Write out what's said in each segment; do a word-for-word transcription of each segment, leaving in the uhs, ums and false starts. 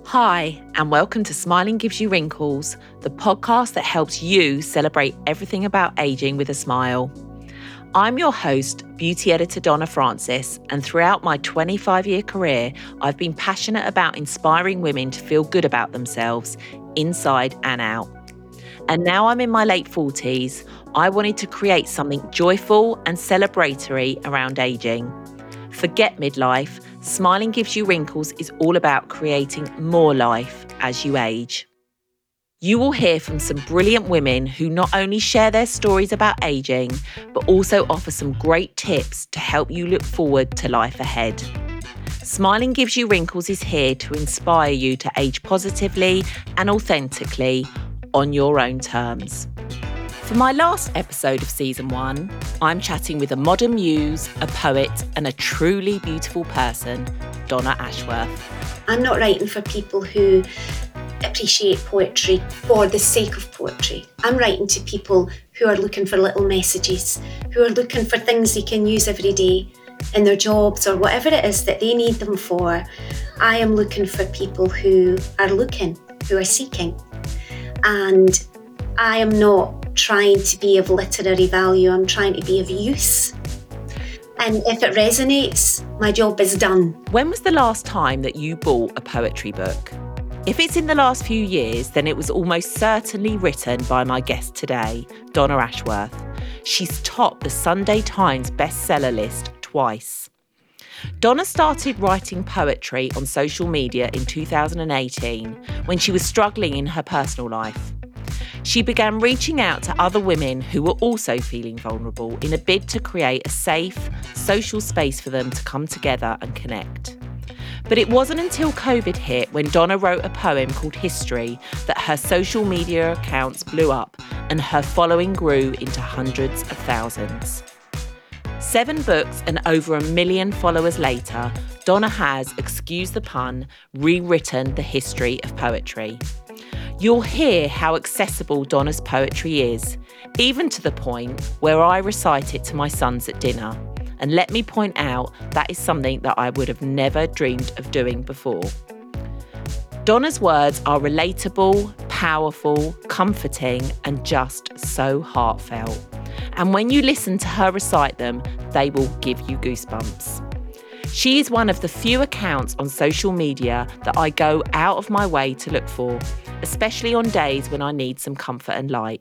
Hi, and welcome to Smiling Gives You Wrinkles, the podcast that helps you celebrate everything about ageing with a smile. I'm your host, beauty editor Donna Francis, and throughout my twenty-five-year career, I've been passionate about inspiring women to feel good about themselves, inside and out. And now I'm in my late forties, I wanted to create something joyful and celebratory around ageing. Forget midlife, Smiling Gives You Wrinkles is all about creating more life as you age. You will hear from some brilliant women who not only share their stories about ageing, but also offer some great tips to help you look forward to life ahead. Smiling Gives You Wrinkles is here to inspire you to age positively and authentically on your own terms. For my last episode of season one, I'm chatting with a modern muse, a poet, and a truly beautiful person, Donna Ashworth. I'm not writing for people who appreciate poetry for the sake of poetry. I'm writing to people who are looking for little messages, who are looking for things they can use every day in their jobs or whatever it is that they need them for. I am looking for people who are looking, who are seeking. And I am not trying to be of literary value, I'm trying to be of use. And if it resonates, my job is done. When was the last time that you bought a poetry book? If it's in the last few years, then it was almost certainly written by my guest today, Donna Ashworth. She's topped the Sunday Times bestseller list twice. Donna started writing poetry on social media in two thousand eighteen when she was struggling in her personal life. She began reaching out to other women who were also feeling vulnerable in a bid to create a safe, social space for them to come together and connect. But it wasn't until COVID hit when Donna wrote a poem called History that her social media accounts blew up and her following grew into hundreds of thousands. Seven books and over a million followers later, Donna has, excuse the pun, rewritten the history of poetry. You'll hear how accessible Donna's poetry is, even to the point where I recite it to my sons at dinner. And let me point out, that is something that I would have never dreamed of doing before. Donna's words are relatable, powerful, comforting, and just so heartfelt. And when you listen to her recite them, they will give you goosebumps. She is one of the few accounts on social media that I go out of my way to look for, especially on days when I need some comfort and light.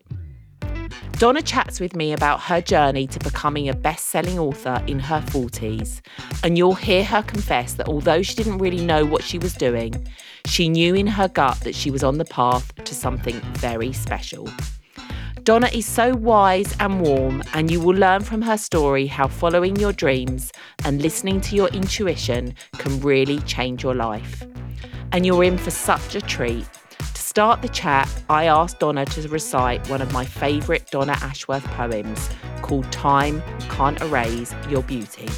Donna chats with me about her journey to becoming a best-selling author in her forties, and you'll hear her confess that although she didn't really know what she was doing, she knew in her gut that she was on the path to something very special. Donna is so wise and warm, and you will learn from her story how following your dreams and listening to your intuition can really change your life. And you're in for such a treat. To start the chat, I asked Donna to recite one of my favourite Donna Ashworth poems called Time Can't Erase Your Beauty.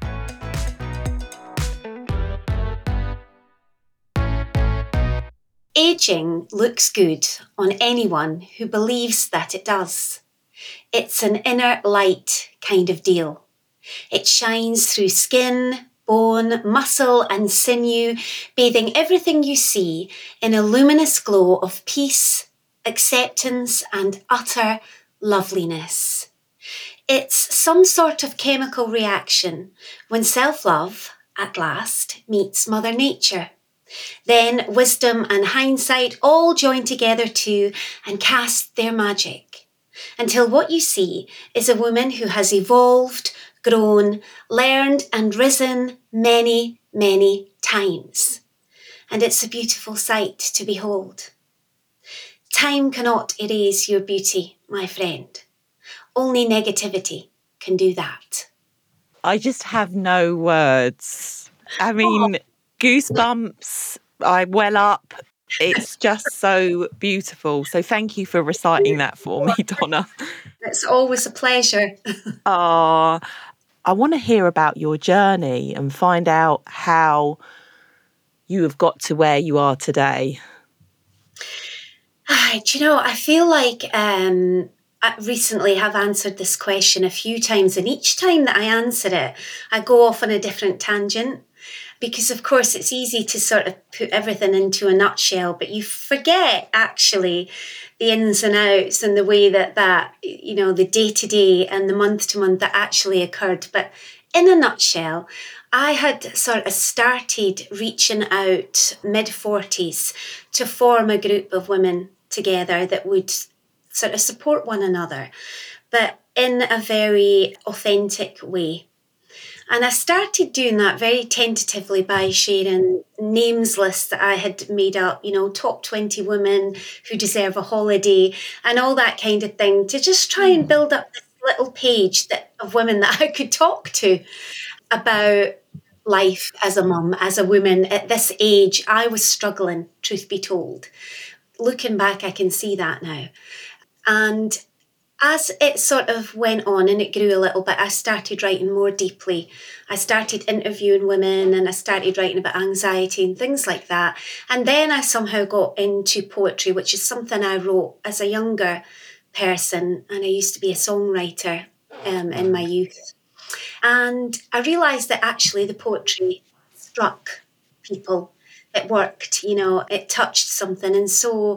Aging looks good on anyone who believes that it does. It's an inner light kind of deal. It shines through skin, bone, muscle and sinew, bathing everything you see in a luminous glow of peace, acceptance and utter loveliness. It's some sort of chemical reaction when self-love, at last, meets Mother Nature. Then wisdom and hindsight all join together too and cast their magic, until what you see is a woman who has evolved, grown, learned and risen many, many times. And it's a beautiful sight to behold. Time cannot erase your beauty, my friend. Only negativity can do that. I just have no words. I mean... Oh. Goosebumps, I well up. It's just so beautiful. So thank you for reciting that for me, Donna. It's always a pleasure. Oh, I want to hear about your journey and find out how you have got to where you are today. Do you know, I feel like um, I recently have answered this question a few times, and each time that I answer it, I go off on a different tangent. because of course it's easy to sort of put everything into a nutshell, but you forget actually the ins and outs and the way that that, you know, the day to day and the month to month that actually occurred. But in a nutshell, I had sort of started reaching out mid forties to form a group of women together that would sort of support one another, but in a very authentic way. And I started doing that very tentatively by sharing names lists that I had made up, you know, top twenty women who deserve a holiday and all that kind of thing, to just try and build up this little page that of women that I could talk to about life as a mum, as a woman. At this age, I was struggling, truth be told. Looking back, I can see that now. And as it sort of went on and it grew a little bit, I started writing more deeply. I started interviewing women and I started writing about anxiety and things like that. And then I somehow got into poetry, which is something I wrote as a younger person. And I used to be a songwriter um, in my youth. And I realised that actually the poetry struck people. It worked, you know, it touched something. And so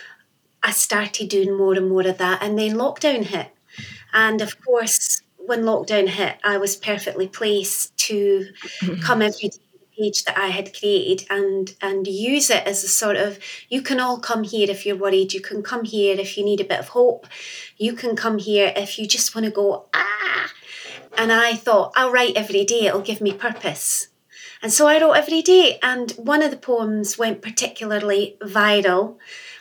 I started doing more and more of that. And then lockdown hit. And of course, when lockdown hit, I was perfectly placed to come every day to the page that I had created and, and use it as a sort of, you can all come here if you're worried. You can come here if you need a bit of hope. You can come here if you just want to go, ah. And I thought, I'll write every day. It'll give me purpose. And so I wrote every day. And one of the poems went particularly viral.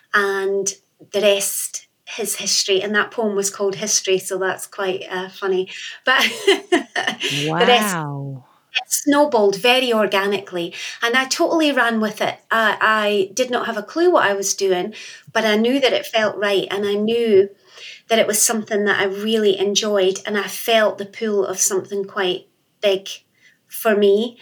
And the rest is history. And that poem was called History, so that's quite uh, funny. But Wow. the rest, it snowballed very organically. And I totally ran with it. I, I did not have a clue what I was doing, but I knew that it felt right. And I knew that it was something that I really enjoyed. And I felt the pull of something quite big for me.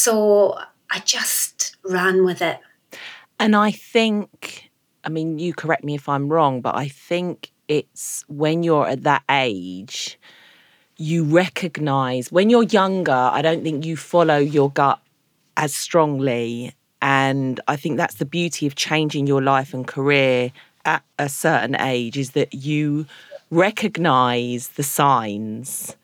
So I just ran with it. And I think, I mean, you correct me if I'm wrong, but I think it's when you're at that age, you recognise, when you're younger, I don't think you follow your gut as strongly. And I think that's the beauty of changing your life and career at a certain age, is that you recognise the signs.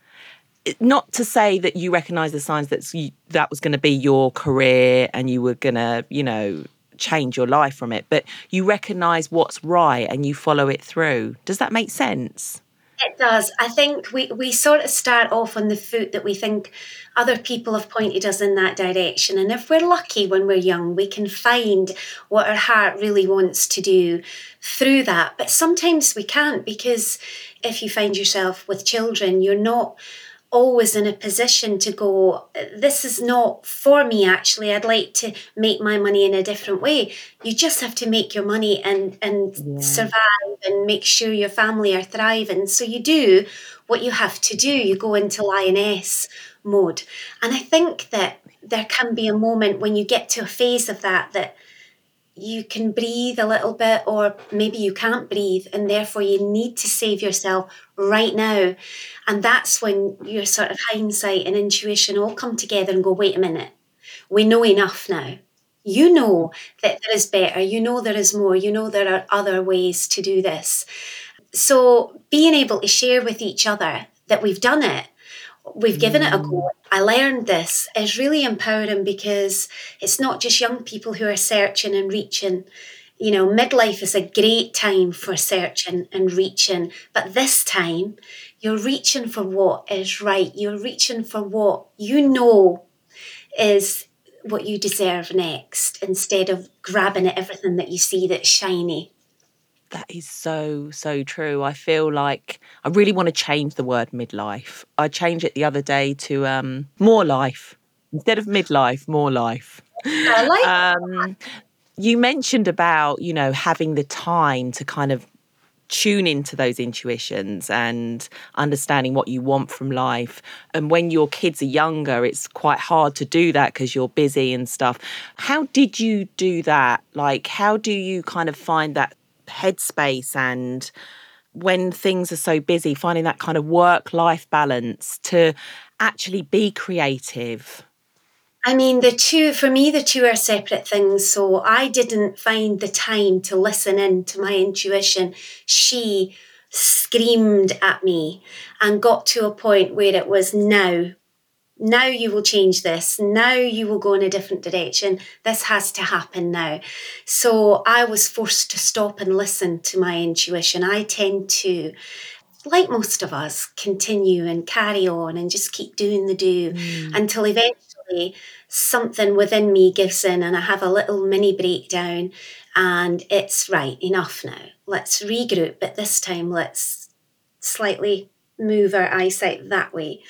Not to say that you recognise the signs that that was going to be your career and you were going to, you know, change your life from it, but you recognise what's right and you follow it through. Does that make sense? It does. I think we, we sort of start off on the foot that we think other people have pointed us in that direction. And if we're lucky when we're young, we can find what our heart really wants to do through that. But sometimes we can't, because if you find yourself with children, you're not always in a position to go, this is not for me, actually. I'd like to make my money in a different way. You just have to make your money and, and yeah. survive and make sure your family are thriving. So you do what you have to do. You go into lioness mode. And I think that there can be a moment when you get to a phase of that, that you can breathe a little bit, or maybe you can't breathe, and therefore you need to save yourself right now. And that's when your sort of hindsight and intuition all come together and go, wait a minute, we know enough now. You know that there is better. You know there is more. You know there are other ways to do this. So being able to share with each other that we've done it, we've given it a go, I learned this, is really empowering, because it's not just young people who are searching and reaching. You know, midlife is a great time for searching and reaching, but this time you're reaching for what is right. You're reaching for what you know is what you deserve next, instead of grabbing at everything that you see that's shiny. That is so, so true. I feel like I really want to change the word midlife. I changed it the other day to um, more life. Instead of midlife, more life. I like um, you mentioned about, you know, having the time to kind of tune into those intuitions and understanding what you want from life. And when your kids are younger, it's quite hard to do that because you're busy and stuff. How did you do that? Like, how do you kind of find that headspace, and when things are so busy, finding that kind of work-life balance to actually be creative? I mean, the two, for me, the two are separate things. So I didn't find the time to listen in to my intuition. She screamed at me and got to a point where it was now. Now you will change this. Now you will go in a different direction. This has to happen now. So I was forced to stop and listen to my intuition. I tend to, like most of us, continue and carry on and just keep doing the do mm. until eventually something within me gives in and I have a little mini breakdown and it's right, enough now. Let's regroup, but this time let's slightly move our eyesight that way.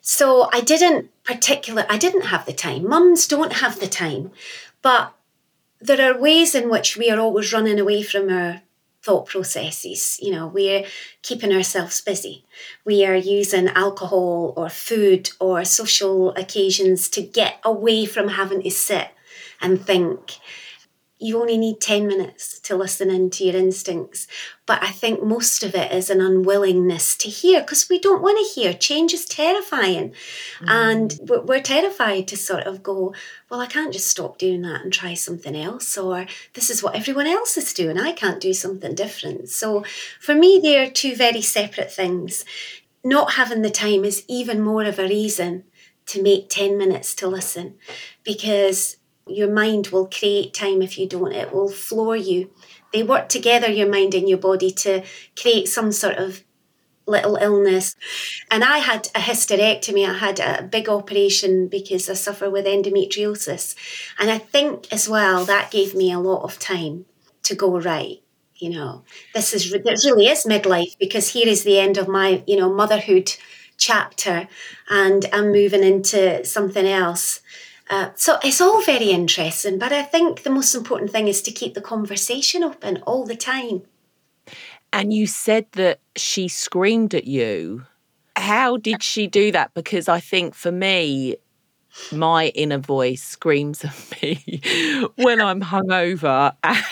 So I didn't particular, I didn't have the time. Mums don't have the time, but there are ways in which we are always running away from our thought processes. You know, we're keeping ourselves busy. We are using alcohol or food or social occasions to get away from having to sit and think. You only need ten minutes to listen into your instincts. But I think most of it is an unwillingness to hear because we don't want to hear. Change is terrifying. Mm. And we're terrified to sort of go, well, I can't just stop doing that and try something else. Or this is what everyone else is doing. I can't do something different. So for me, they are two very separate things. Not having the time is even more of a reason to make ten minutes to listen because your mind will create time if you don't. It will floor you. They work together, your mind and your body, to create some sort of little illness. And I had a hysterectomy. I had a big operation because I suffer with endometriosis. And I think as well, that gave me a lot of time to go, right, you know, this is, this really is midlife because here is the end of my, you know, motherhood chapter and I'm moving into something else. Uh, so it's all very interesting, but I think the most important thing is to keep the conversation open all the time. And you said that she screamed at you. How did she do that? Because I think for me, my inner voice screams at me when I'm hungover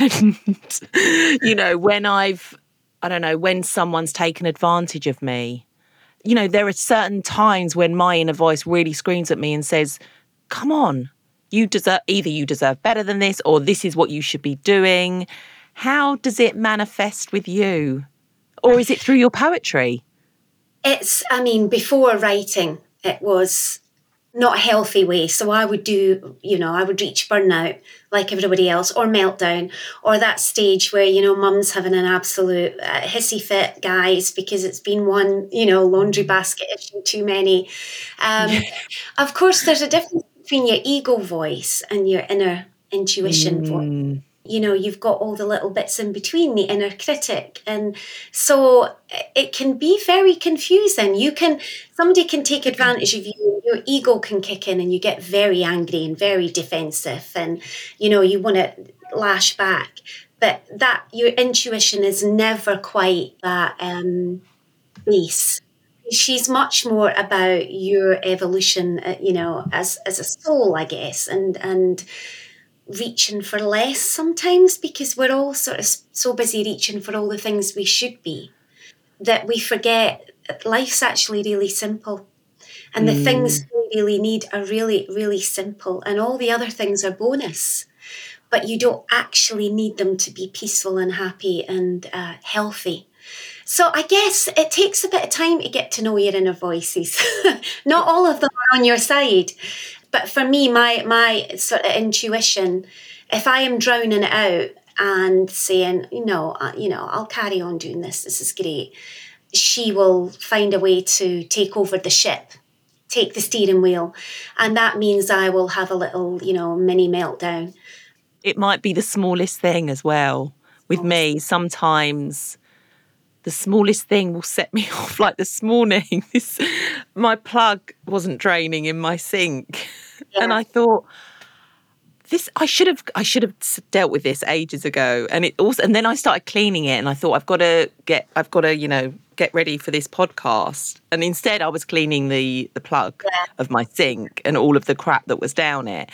and, you know, when I've, I don't know, when someone's taken advantage of me. You know, there are certain times when my inner voice really screams at me and says, come on, you deserve, either you deserve better than this or this is what you should be doing. How does it manifest with you? Or is it through your poetry? It's, I mean, before writing, it was not a healthy way. So I would do, you know, I would reach burnout like everybody else or meltdown or that stage where, you know, mum's having an absolute uh, hissy fit, guys, because it's been one, you know, laundry basket issue too many. Um, of course, there's a difference between your ego voice and your inner intuition mm. voice. You know, you've got all the little bits in between, the inner critic. And so it can be very confusing. You can, somebody can take advantage of you, your ego can kick in and you get very angry and very defensive and, you know, you want to lash back. But that, your intuition is never quite that um, base. She's much more about your evolution, uh, you know, as as a soul, I guess, and and reaching for less sometimes because we're all sort of so busy reaching for all the things we should be that we forget life's actually really simple. And the mm. things we really need are really, really simple. And all the other things are bonus. But you don't actually need them to be peaceful and happy and uh, healthy. So I guess it takes a bit of time to get to know your inner voices. Not all of them are on your side. But for me, my my sort of intuition, if I am drowning it out and saying, you know, uh, you know, I'll carry on doing this, this is great, she will find a way to take over the ship, take the steering wheel. And that means I will have a little, you know, mini meltdown. It might be the smallest thing as well. With me, sometimes the smallest thing will set me off. Like this morning, this, my plug wasn't draining in my sink. Yeah. And I thought, this I should have I should have dealt with this ages ago. And it also and then I started cleaning it and I thought I've got to get I've got to, you know, get ready for this podcast. And instead I was cleaning the the plug yeah. of my sink and all of the crap that was down it.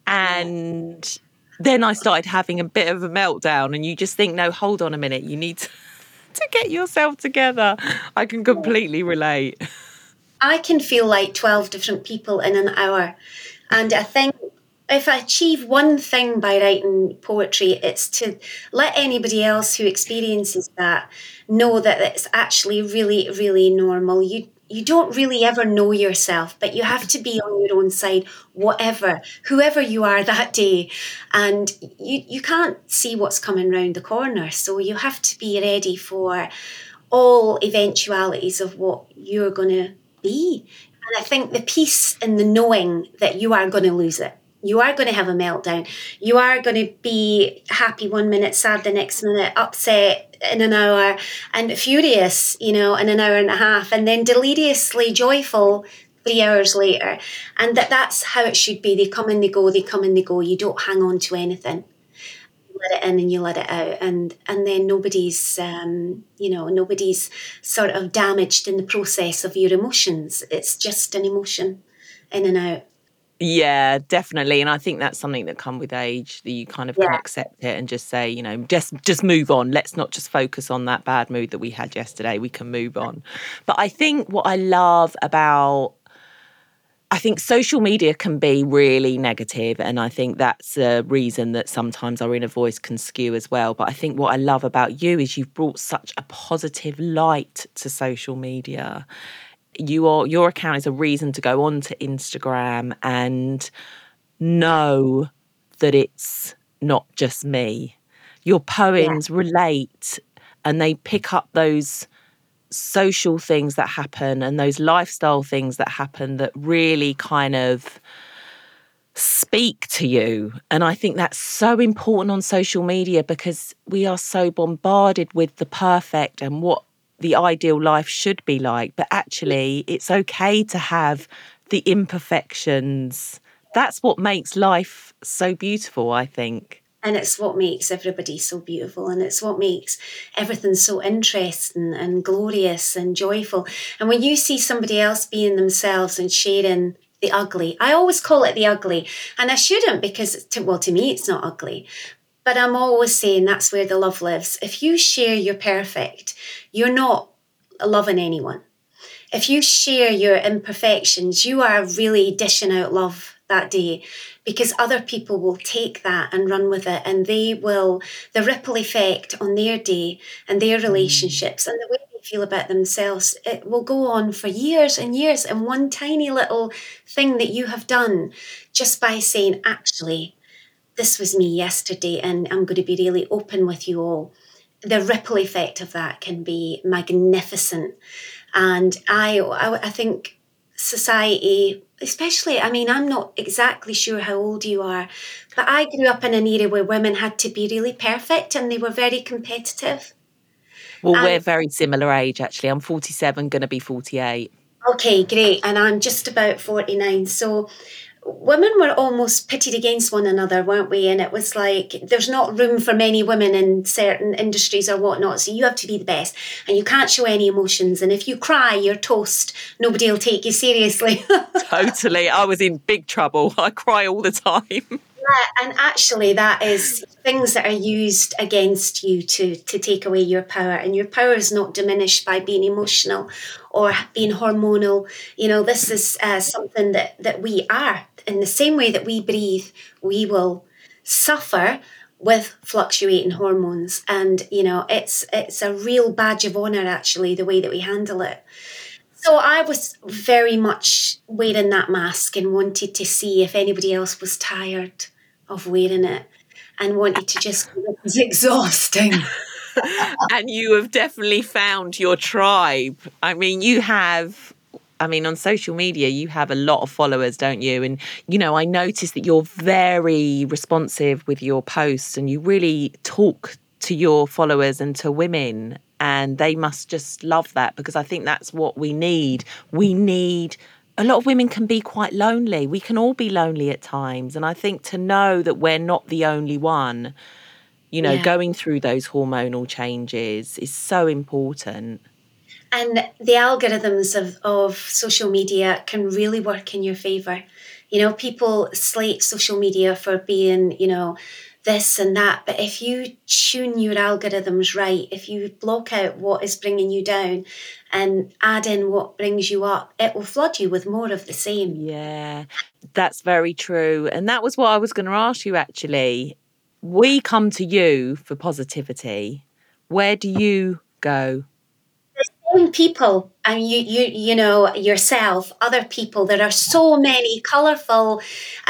And yeah. then I started having a bit of a meltdown and you just think, no, hold on a minute, you need to, to get yourself together. I can completely relate. I can feel like twelve different people in an hour. And I think if I achieve one thing by writing poetry, it's to let anybody else who experiences that know that it's actually really, really normal. You you don't really ever know yourself, but you have to be on your own side, whatever, whoever you are that day. And you, you can't see what's coming round the corner. So you have to be ready for all eventualities of what you're going to be. And I think the peace in the knowing that you are going to lose it. You are going to have a meltdown. You are going to be happy one minute, sad the next minute, upset in an hour, and furious, you know, in an hour and a half, and then deliriously joyful three hours later. And that that's how it should be. They come and they go, they come and they go. You don't hang on to anything. You let it in and you let it out. And and then nobody's, um, you know, nobody's sort of damaged in the process of your emotions. It's just an emotion in and out. Yeah, definitely. And I think that's something that comes with age, that you kind of Yeah. can accept it and just say, you know, just just move on. Let's not just focus on that bad mood that we had yesterday. We can move on. But I think what I love about, I think social media can be really negative, and I think that's a reason that sometimes our inner voice can skew as well. But I think what I love about you is you've brought such a positive light to social media. You are, your account is a reason to go onto Instagram and know that it's not just me. Your poems yeah. relate, and they pick up those social things that happen and those lifestyle things that happen that really kind of speak to you. And I think that's so important on social media, because we are so bombarded with the perfect and what the ideal life should be like. But actually, it's okay to have the imperfections. That's what makes life so beautiful, I think. And it's what makes everybody so beautiful, and it's what makes everything so interesting and glorious and joyful. And when you see somebody else being themselves and sharing the ugly, I always call it the ugly, and I shouldn't, because, to, well, to me, it's not ugly. But I'm always saying that's where the love lives. If you share your perfect, you're not loving anyone. If you share your imperfections, you are really dishing out love that day, because other people will take that and run with it, and they will, the ripple effect on their day and their relationships mm. and the way they feel about themselves, it will go on for years and years. And one tiny little thing that you have done just by saying, actually, this was me yesterday, and I'm going to be really open with you all, the ripple effect of that can be magnificent. And I, I, I think society, especially, I mean, I'm not exactly sure how old you are, but I grew up in an era where women had to be really perfect and they were very competitive. Well, and we're very similar age, actually. I'm forty-seven, going to be forty-eight. Okay, great. And I'm just about forty-nine. So women were almost pitted against one another, weren't we? And it was like, there's not room for many women in certain industries or whatnot. So you have to be the best, and you can't show any emotions. And if you cry, you're toast. Nobody will take you seriously. Totally. I was in big trouble. I cry all the time. Yeah, and actually that is things that are used against you to, to take away your power. And your power is not diminished by being emotional or being hormonal. You know, this is uh, something that, that we are. In the same way that we breathe, we will suffer with fluctuating hormones. And, you know, it's it's a real badge of honour, actually, the way that we handle it. So I was very much wearing that mask and wanted to see if anybody else was tired of wearing it and wanted to just, it was exhausting. And you have definitely found your tribe. I mean, you have, I mean, on social media, you have a lot of followers, don't you? And, you know, I noticed that you're very responsive with your posts and you really talk to your followers and to women. And they must just love that, because I think that's what we need. We need, a lot of women can be quite lonely. We can all be lonely at times. And I think to know that we're not the only one, you know, yeah. going through those hormonal changes is so important. And the algorithms of, of social media can really work in your favour. You know, people slate social media for being, you know, this and that. But if you tune your algorithms right, if you block out what is bringing you down and add in what brings you up, it will flood you with more of the same. Yeah, that's very true. And that was what I was going to ask you, actually. We come to you for positivity. Where do you go? Same people, and you you you know yourself, other people. There are so many colourful,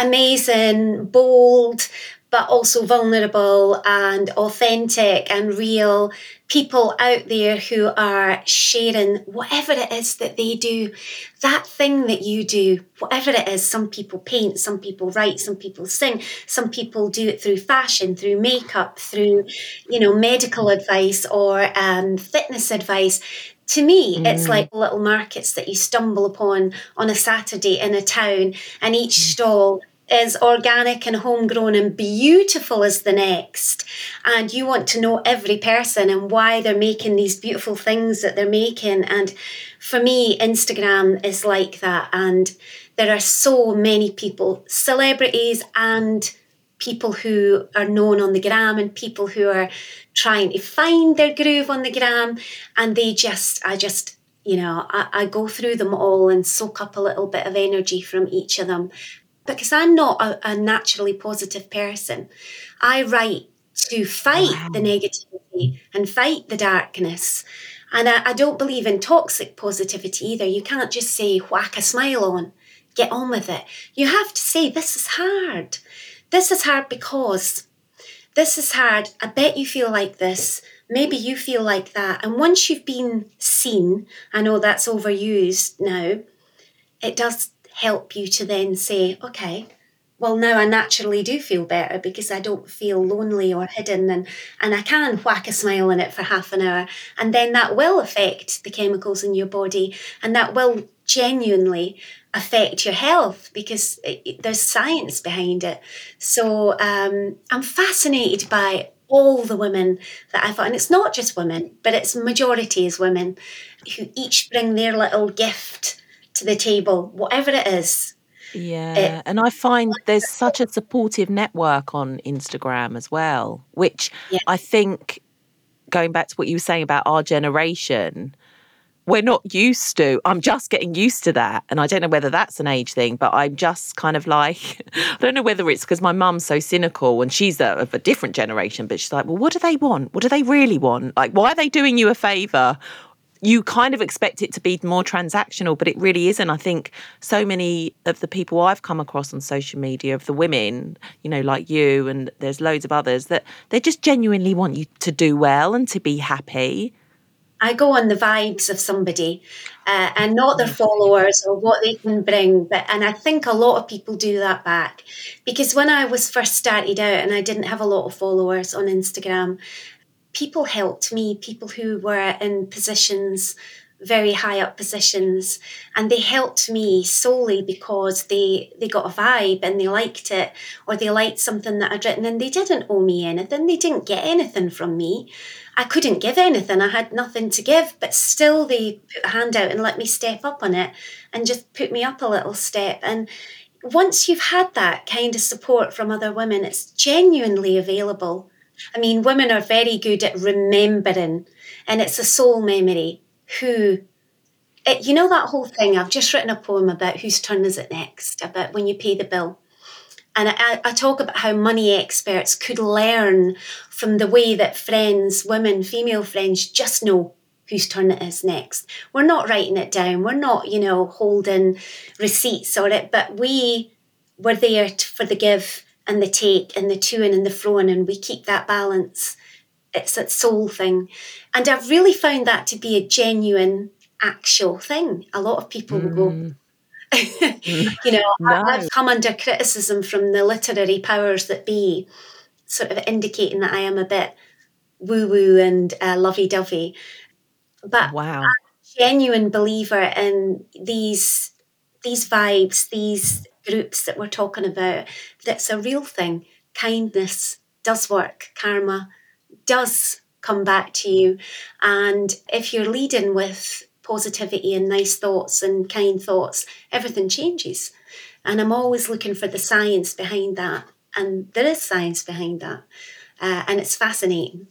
amazing, bold, but also vulnerable and authentic and real people out there who are sharing whatever it is that they do, that thing that you do, whatever it is. Some people paint, some people write, some people sing, some people do it through fashion, through makeup, through, you know, medical advice or um, fitness advice. To me, mm. it's like little markets that you stumble upon on a Saturday in a town, and each mm. stall is organic and homegrown and beautiful as the next. And you want to know every person and why they're making these beautiful things that they're making. And for me, Instagram is like that. And there are so many people, celebrities and people who are known on the gram and people who are trying to find their groove on the gram. And they just, I just, you know, I, I go through them all and soak up a little bit of energy from each of them. Because I'm not a, a naturally positive person. I write to fight wow. the negativity and fight the darkness. And I, I don't believe in toxic positivity either. You can't just say, whack a smile on, get on with it. You have to say, this is hard. This is hard because this is hard. I bet you feel like this. Maybe you feel like that. And once you've been seen, I know that's overused now, it does help you to then say, okay, well, now I naturally do feel better because I don't feel lonely or hidden, and, and I can whack a smile on it for half an hour. And then that will affect the chemicals in your body, and that will genuinely affect your health because it, there's science behind it. So um, I'm fascinated by all the women that I've, and it's not just women, but it's majority is women who each bring their little gift to the table, whatever it is. Yeah, it, and I find there's such a supportive network on Instagram as well, which yeah. I think, going back to what you were saying about our generation, we're not used to. I'm just getting used to that. And I don't know whether that's an age thing, but I'm just kind of like, I don't know whether it's because my mum's so cynical and she's a, of a different generation, but she's like, well, what do they want? What do they really want? Like, why are they doing you a favour? You kind of expect it to be more transactional, but it really isn't. I think so many of the people I've come across on social media, of the women, you know, like you, and there's loads of others, that they just genuinely want you to do well and to be happy. I go on the vibes of somebody uh, and not their followers or what they can bring. But and I think a lot of people do that back, because when I was first started out and I didn't have a lot of followers on Instagram, people helped me, people who were in positions, very high up positions, and they helped me solely because they, they got a vibe and they liked it, or they liked something that I'd written, and they didn't owe me anything. They didn't get anything from me. I couldn't give anything. I had nothing to give, but still they put a hand out and let me step up on it and just put me up a little step. And once you've had that kind of support from other women, it's genuinely available. I mean, women are very good at remembering, and it's a soul memory. Who, it, you know, that whole thing, I've just written a poem about whose turn is it next, about when you pay the bill. And I, I talk about how money experts could learn from the way that friends, women, female friends, just know whose turn it is next. We're not writing it down. We're not, you know, holding receipts or it, but we were there to, for the give and the take and the to-ing and the fro-ing, and we keep that balance. It's that soul thing. And I've really found that to be a genuine, actual thing. A lot of people mm. will go, you know, no. I've come under criticism from the literary powers that be, sort of indicating that I am a bit woo-woo and uh, lovey-dovey. But wow. I'm a genuine believer in these, these vibes, these groups that we're talking about. That's a real thing. Kindness does work. Karma does come back to you. And if you're leading with positivity and nice thoughts and kind thoughts, everything changes. And I'm always looking for the science behind that. And there is science behind that. Uh, and it's fascinating.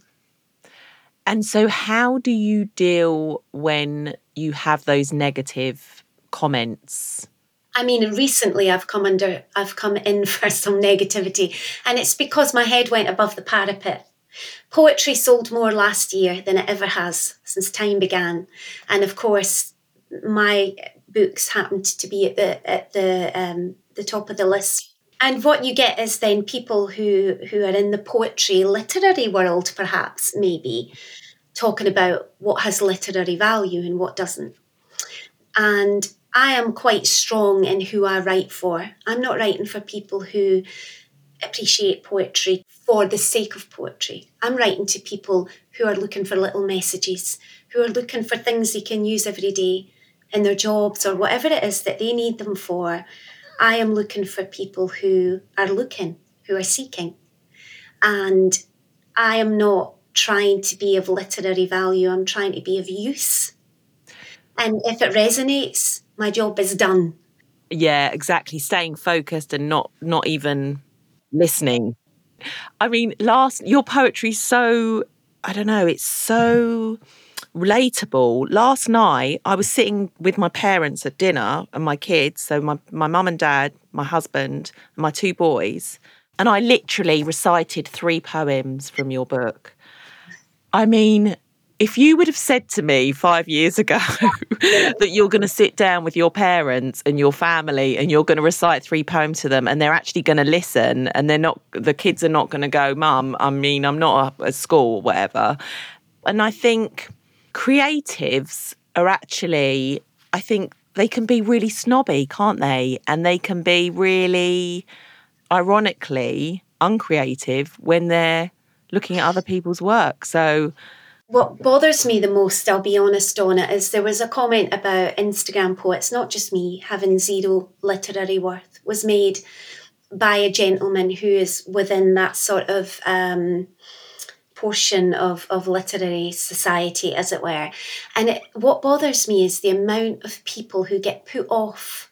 And so how do you deal when you have those negative comments? I mean, recently I've come under, I've come in for some negativity, and it's because my head went above the parapet. Poetry sold more last year than it ever has since time began. And of course, my books happened to be at the at the um, the top of the list. And what you get is then people who, who are in the poetry literary world, perhaps, maybe, talking about what has literary value and what doesn't. And I am quite strong in who I write for. I'm not writing for people who appreciate poetry for the sake of poetry. I'm writing to people who are looking for little messages, who are looking for things they can use every day in their jobs or whatever it is that they need them for. I am looking for people who are looking, who are seeking. And I am not trying to be of literary value. I'm trying to be of use. And if it resonates, my job is done. Yeah, exactly. Staying focused and not not even listening. I mean, last your poetry's so, I don't know, it's so relatable. Last night I was sitting with my parents at dinner and my kids, so my my mum and dad, my husband, and my two boys, and I literally recited three poems from your book. I mean, if you would have said to me five years ago that you're going to sit down with your parents and your family and you're going to recite three poems to them and they're actually going to listen and they're not, the kids are not going to go, Mum, I mean, I'm not at school or whatever. And I think creatives are actually, I think they can be really snobby, can't they? And they can be really, ironically, uncreative when they're looking at other people's work. So what bothers me the most, I'll be honest on it, is there was a comment about Instagram poets, not just me, having zero literary worth, was made by a gentleman who is within that sort of um, portion of, of literary society, as it were. And it, what bothers me is the amount of people who get put off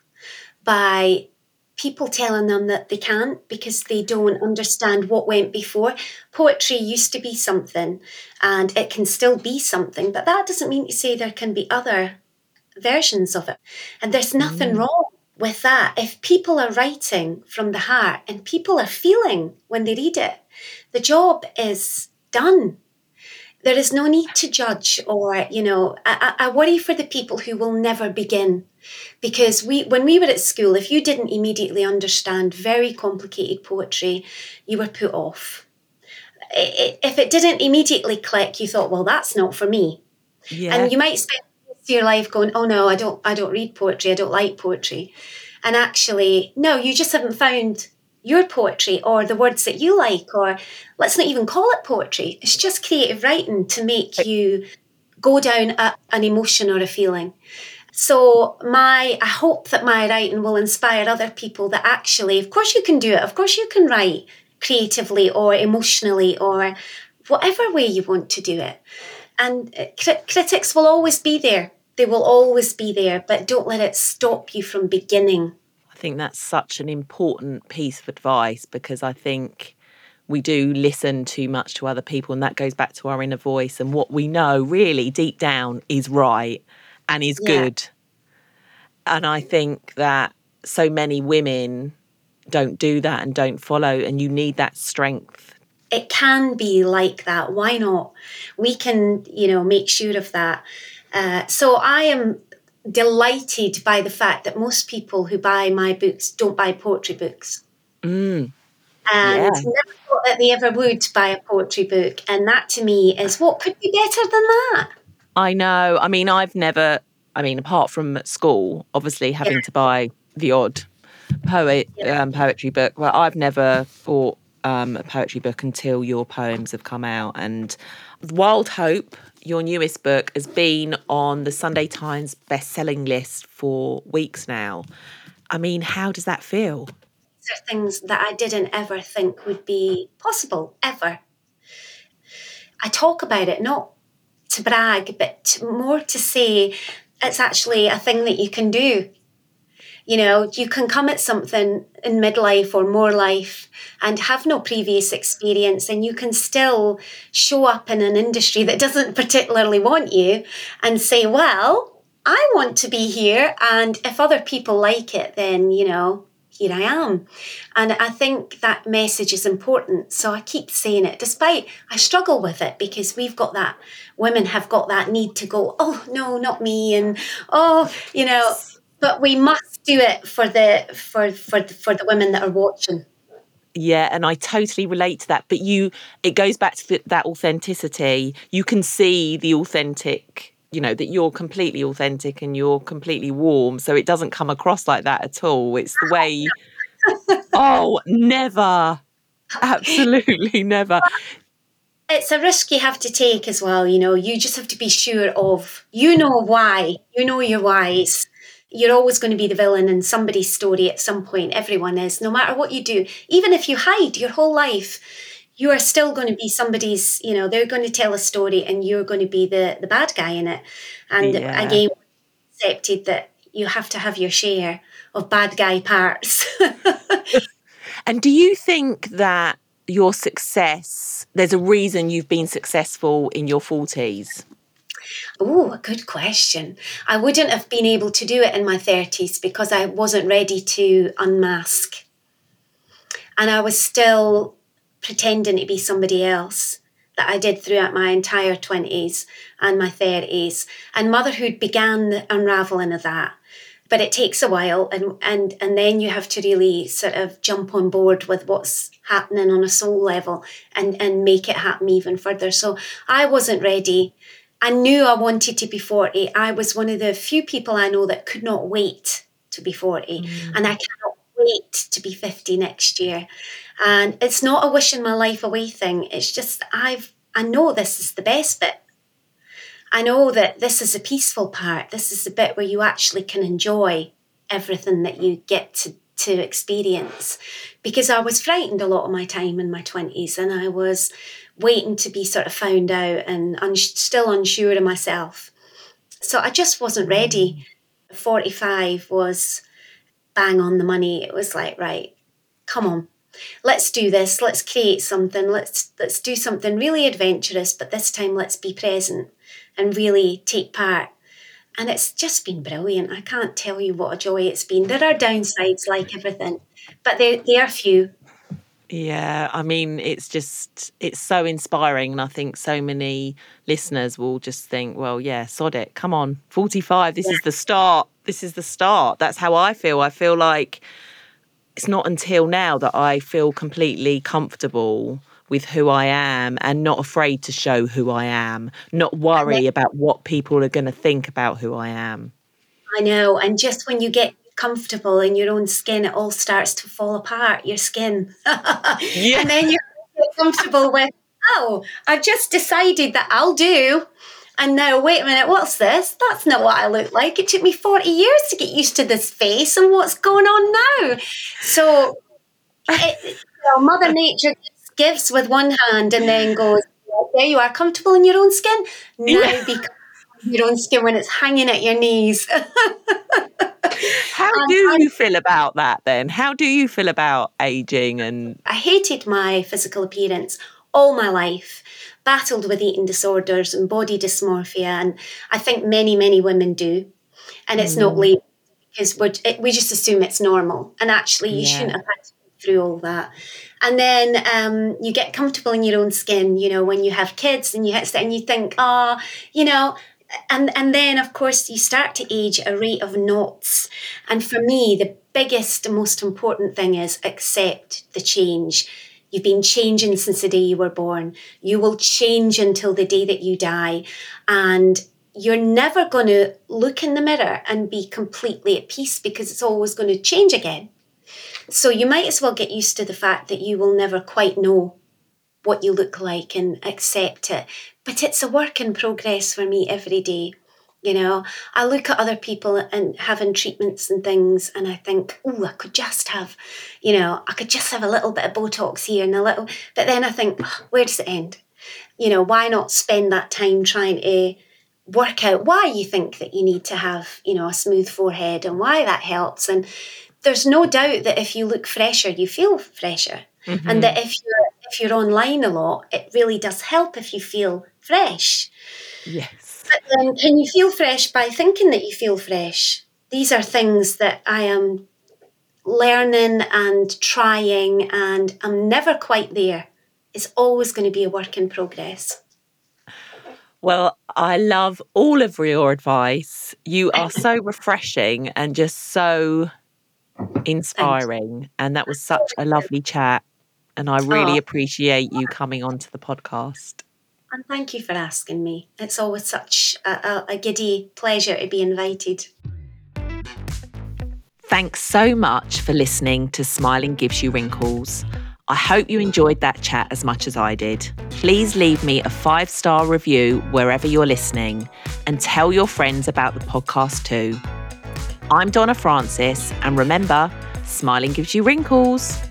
by people telling them that they can't because they don't understand what went before. Poetry used to be something and it can still be something, but that doesn't mean to say there can be other versions of it. And there's nothing mm. wrong with that. If people are writing from the heart and people are feeling when they read it, the job is done. There is no need to judge or, you know, I, I worry for the people who will never begin. Because we, when we were at school, if you didn't immediately understand very complicated poetry, you were put off. If it didn't immediately click, you thought, well, that's not for me. Yeah. And you might spend your life going, oh no, I don't, I don't read poetry. I don't like poetry. And actually, no, you just haven't found your poetry or the words that you like, or let's not even call it poetry. It's just creative writing to make you go down a, an emotion or a feeling. So my, I hope that my writing will inspire other people that actually, of course you can do it. Of course you can write creatively or emotionally or whatever way you want to do it. And crit- critics will always be there. They will always be there, but don't let it stop you from beginning. I think that's such an important piece of advice because I think we do listen too much to other people, and that goes back to our inner voice and what we know really deep down is right and is yeah. good. And I think that so many women don't do that and don't follow, and you need that strength. It can be like that. Why not? We can, you know, make sure of that. Uh, so I am delighted by the fact that most people who buy my books don't buy poetry books. Mm. And yeah. never thought that they ever would buy a poetry book. And that to me is what could be better than that? I know. I mean, I've never, I mean, apart from at school, obviously having yeah. to buy the odd poet yeah. um, poetry book, but I've never bought um, a poetry book until your poems have come out. And Wild Hope, your newest book, has been on the Sunday Times best-selling list for weeks now. I mean, how does that feel? These are things that I didn't ever think would be possible, ever. I talk about it not to brag, but to, more to say it's actually a thing that you can do. You know, you can come at something in midlife or more life and have no previous experience, and you can still show up in an industry that doesn't particularly want you and say, well, I want to be here. And if other people like it, then, you know, here I am. And I think that message is important. So I keep saying it, despite I struggle with it, because we've got that, women have got that need to go, oh, no, not me. And, oh, you know, but we must do it for the, for, for, for the women that are watching. Yeah, and I totally relate to that. But you, it goes back to that authenticity. You can see the authentic, you know, that you're completely authentic and you're completely warm. So it doesn't come across like that at all. It's the way, oh, never. Absolutely never. It's a risk you have to take as well. You know, you just have to be sure of, you know, why, you know, your whys. You're always going to be the villain in somebody's story at some point. Everyone is, no matter what you do. Even if you hide your whole life, you are still going to be somebody's, you know, they're going to tell a story and you're going to be the, the bad guy in it. And Yeah. again, accepted that you have to have your share of bad guy parts. And do you think that your success, there's a reason you've been successful in your forties? Oh, a good question. I wouldn't have been able to do it in my thirties because I wasn't ready to unmask. And I was still pretending to be somebody else that I did throughout my entire twenties and my thirties. And motherhood began the unraveling of that. But it takes a while, and, and, and then you have to really sort of jump on board with what's happening on a soul level and, and make it happen even further. So I wasn't ready. I knew I wanted to be forty. I was one of the few people I know that could not wait to be forty. Mm. And I cannot wait to be fifty next year. And it's not a wishing my life away thing. It's just I've I know this is the best bit. I know that this is a peaceful part. This is the bit where you actually can enjoy everything that you get to, to experience. Because I was frightened a lot of my time in my twenties, and I was waiting to be sort of found out and un- still unsure of myself. So I just wasn't ready. forty-five was bang on the money. It was like, right, come on, let's do this. Let's create something. Let's let's do something really adventurous, but this time let's be present and really take part. And it's just been brilliant. I can't tell you what a joy it's been. There are downsides like everything, but they, they are few. Yeah, I mean, it's just, it's so inspiring. And I think so many listeners will just think, well, yeah, sod it. Come on, forty-five, this yeah. is the start. This is the start. That's how I feel. I feel like it's not until now that I feel completely comfortable with who I am and not afraid to show who I am, not worry about what people are going to think about who I am. I know. And just when you get comfortable in your own skin, it all starts to fall apart, your skin. Yeah. And then you get comfortable with, oh, I've just decided that I'll do. And now, wait a minute, what's this? That's not what I look like. It took me forty years to get used to this face and what's going on now. So, it, you know, Mother Nature gives with one hand and then goes, there you are, comfortable in your own skin. Now yeah. be comfortable in your own skin when it's hanging at your knees. How do you feel about that then? How do you feel about aging? And I hated my physical appearance all my life, battled with eating disorders and body dysmorphia, and I think many, many women do. And it's mm. not labelled because we're, it, we just assume it's normal. And actually, you yeah. shouldn't have had to go through all that. And then um, you get comfortable in your own skin, you know, when you have kids and you hit and you think, oh, you know, and, and then, of course, you start to age at a rate of knots. And for me, the biggest and most important thing is accept the change. You've been changing since the day you were born. You will change until the day that you die. And you're never going to look in the mirror and be completely at peace because it's always going to change again. So you might as well get used to the fact that you will never quite know what you look like and accept it. But it's a work in progress for me every day. You know, I look at other people and having treatments and things and I think, oh, I could just have, you know, I could just have a little bit of Botox here and a little, but then I think, oh, where does it end? You know, why not spend that time trying to work out why you think that you need to have, you know, a smooth forehead and why that helps. And there's no doubt that if you look fresher, you feel fresher. Mm-hmm. And that if you're if you're online a lot, it really does help if you feel fresh. Yes. But then can you feel fresh by thinking that you feel fresh? These are things that I am learning and trying, and I'm never quite there. It's always going to be a work in progress. Well, I love all of your advice. You are so refreshing and just so inspiring. And that was such a lovely chat. And I really oh. appreciate you coming onto the podcast. And thank you for asking me. It's always such a, a, a giddy pleasure to be invited. Thanks so much for listening to Smiling Gives You Wrinkles. I hope you enjoyed that chat as much as I did. Please leave me a five-star review wherever you're listening and tell your friends about the podcast too. I'm Donna Francis, and remember, smiling gives you wrinkles.